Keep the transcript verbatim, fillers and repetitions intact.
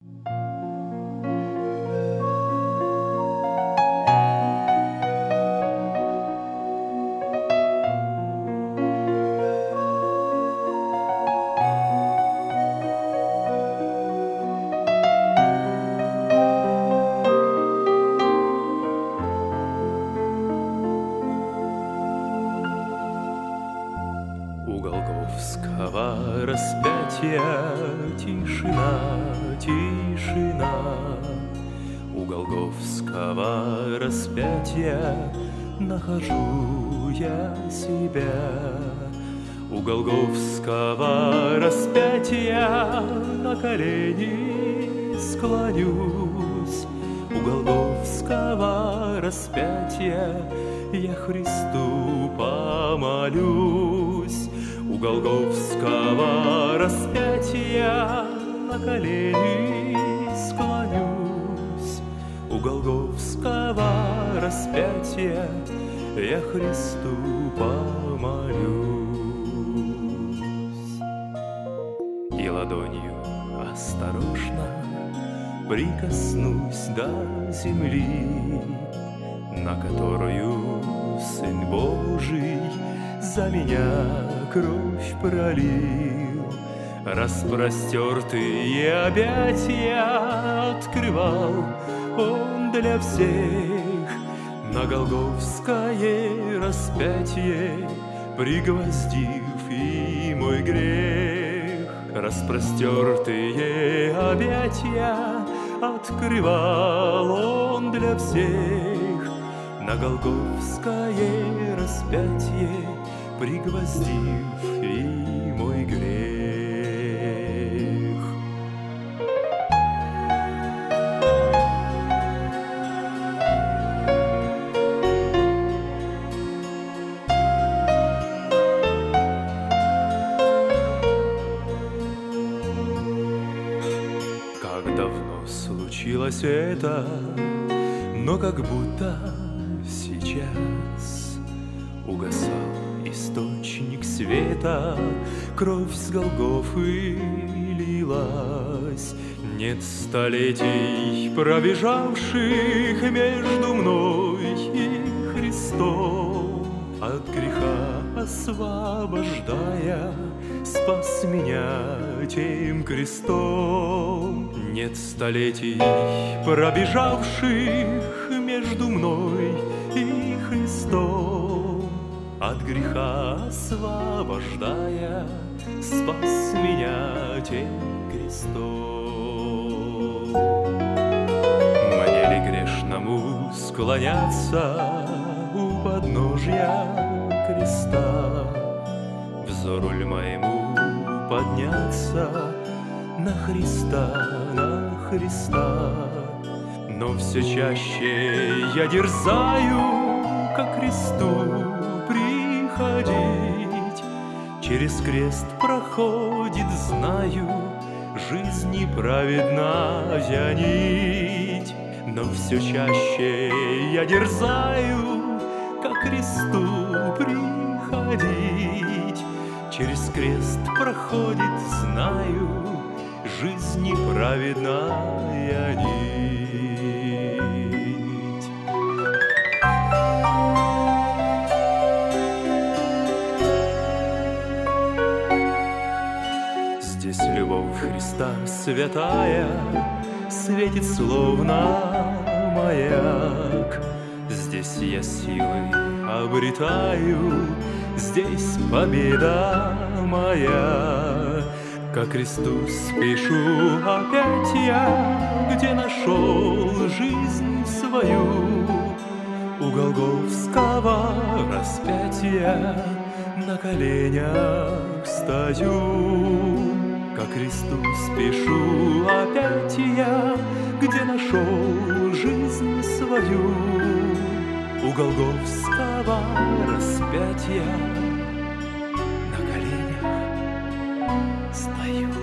У Голгофского распятия тишина, тишина. У Голгофского распятия нахожу я себя. У Голгофского распятия на колени склонюсь. У Голгофского распятия я Христу помолюсь. У Голгофского распятия на колени склонюсь. У Голгофского распятия я Христу помолюсь. И ладонью осторожно прикоснусь до земли, на которую Сын Божий за меня кровь пролил. Распростертые объятия открывал Он для всех. На Голгофское распятие пригвоздив и мой грех. Распростертые объятия открывал Он для всех. На Голгофское распятие пригвоздив и мой грех. Как давно случилось это, но как будто сейчас угасал источник света, кровь с Голгофы лилась. Нет столетий, пробежавших между мной и Христом, от греха освобождая, спас меня тем крестом. Нет столетий, пробежавших между мной и Христом, от греха освобождая, спас меня тем крестом. Мне ли грешному склоняться у подножья креста, взору ль моему подняться на Христа, на Христа? Но все чаще я дерзаю ко кресту приходить. Через крест проходит, знаю, жизни праведная нить. Но все чаще я дерзаю ко кресту приходить. Через крест проходит, знаю, жизни праведная нить. Здесь любовь Христа святая светит словно маяк. Здесь я силы обретаю, здесь победа моя. Ко кресту спешу опять я, где нашел жизнь свою. У Голгофского распятия на коленях стою. Ко кресту спешу опять я, где нашел жизнь свою. У Голгофского распятия на коленях стою.